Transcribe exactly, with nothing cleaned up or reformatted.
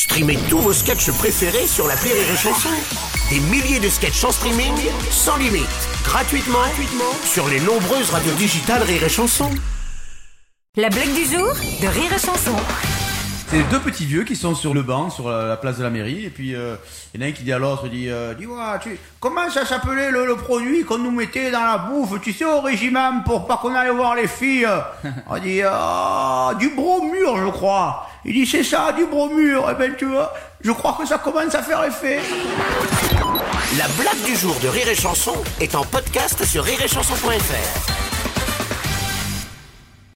Streamez tous vos sketchs préférés sur l'appli Rire et Chanson. Des milliers de sketchs en streaming, sans limite, gratuitement, gratuitement sur les nombreuses radios digitales Rire et Chanson. La blague du jour de Rire et Chanson. C'est deux petits vieux qui sont sur le banc, sur la, la place de la mairie, et puis il euh, y en a un qui dit à l'autre, il dit, euh, dis-moi, tu, comment ça s'appelait le, le produit qu'on nous mettait dans la bouffe, tu sais, au régiment, pour pas qu'on aille voir les filles. On dit, euh, du bromure, je crois. Il dit, c'est ça, du bromure. Eh ben, tu vois, je crois que ça commence à faire effet. La blague du jour de Rire et Chanson est en podcast sur rire et chanson point f r.